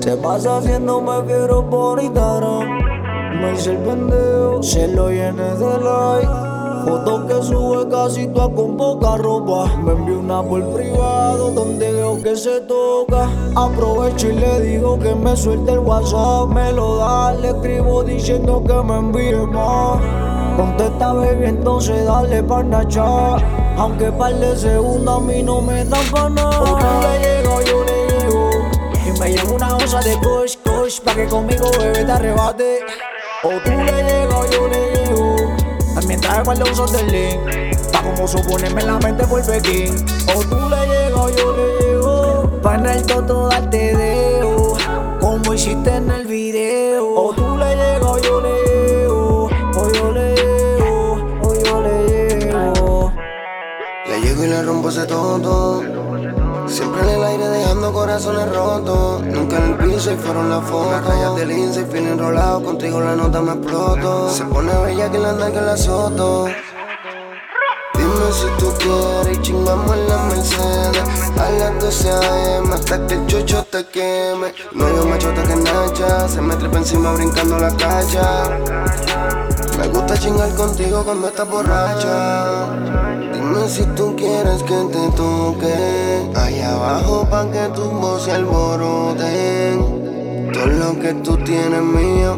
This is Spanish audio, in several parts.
Se pasa haciéndome fiero por Instagram. Me hice el pendejo, se lo llené de like. Fotos que sube casi toda con poca ropa. Me envió una por privado donde veo que se toca. Aprovecho y le digo que me suelte el WhatsApp. Me lo da, le escribo diciendo que me envíe más. Contesta baby, entonces dale pa' nachar. Aunque par de segundos a mí no me dan pa' nada. O tú le llego, yo le llego. Y me llevo una onza de kush, kush, pa' que conmigo bebé te arrebate. O tú le llego, yo le llego. También trae par de onzas del link, pa' como suponerme en la mente por Pekín. O tú le llego, yo le llego. Pa' en el toto darte dedo, como hiciste en el video. O tú le llego, yo le llego. O yo le llego, o yo le llego. Le llego y le rompo ese toto. Siempre en el aire dejando corazones rotos. Nunca en el piso y fueron las fotos. Las rayas del lince y fin enrolado. Contigo la nota me exploto. Se pone bella que la anda que la soto. Dime si tú quieres y chingamos en la Mercedes. A las 12 AM hasta que el chocho te queme. No hay un machota que nacha. Se me trepa encima brincando la cacha. Me gusta chingar contigo cuando estás borracha. Dime si tú quieres que te toque allá abajo pa' que tu voz se alboroten. Todo lo que tú tienes mío.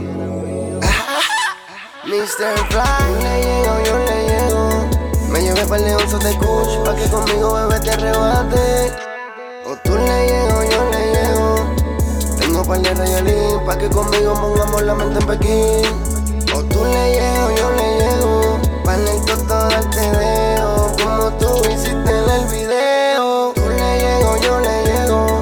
Mr. Fly, le llego, yo le llego. Me llevé par de onzas de kush pa' que conmigo bebé te arrebate. O tú le llego, yo le llego. Tengo par de rayolín pa' que conmigo pongamos la mente en Pekín. O tú le llego, yo le llego. Pa' en el toto darte dedo, como tú hiciste en el video. Tú le llego, yo le llego.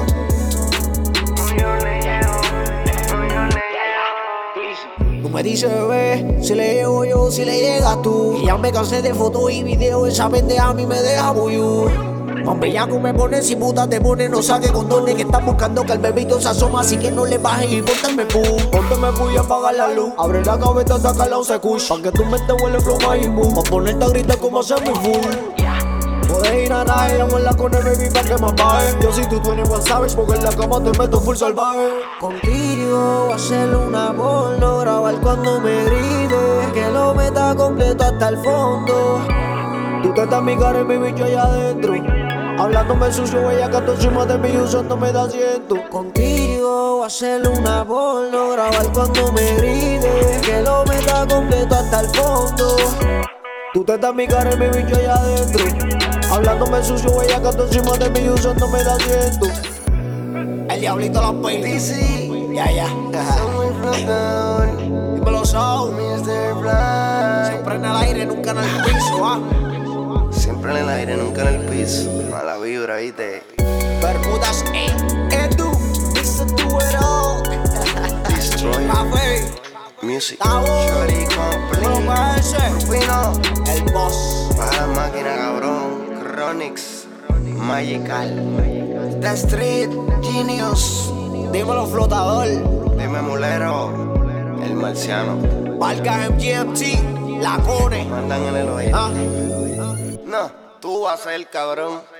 Tú me dices, bebé, si le llego yo, si le llegas tú. Y ya me cansé de fotos y videos, esa pendeja a mí me deja buyú. Más bellaco me pone, si puta te pone, no saque condones. Que están buscando que el bebito se asoma, así que no le bajes y póntame pu. Póntame pu y apaga la luz. Abre la cabeza, saca la once kush, pa' que tu mente huele flow Majimbu. Pa' ponerte a gritar como hacemos full. Puedes ir a nadie, la con el baby pa' que me apague. Yo si tú tienes one savage, porque en la cama te meto full salvaje. Contigo hacerle una porno, grabar cuando me grite, que lo meta completo hasta el fondo. Tú te estás mi cara y mi bicho allá adentro, hablándome sucio, ella que encima de mí usándome de asiento. Contigo hacerle una porno, grabar cuando me grite, que lo meta completo hasta el fondo. Tú te estás mi cara y mi bicho allá adentro, hablándome sucio, ella que encima de mí usándome de asiento. El diablito la peina. Ya, ya. Soy el flotador. Dímelo, Sao. Mr. Fly. Siempre en el aire, nunca en el piso, ah. Siempre en el aire, nunca en el piso. Mala vibra, ¿viste? Bermudas, Edu, Mr. Do It All. Destroy Café, Music. Tabo, Shorty Complete. Rufino. el boss. Para la máquina, cabrón. Chronix. Magical. The Street. Genius. Dímelo, flotador. Dime mulero. El marciano. Valga MGMT, la cone. Mandan en el oído. Ah. No, tú vas a ser cabrón.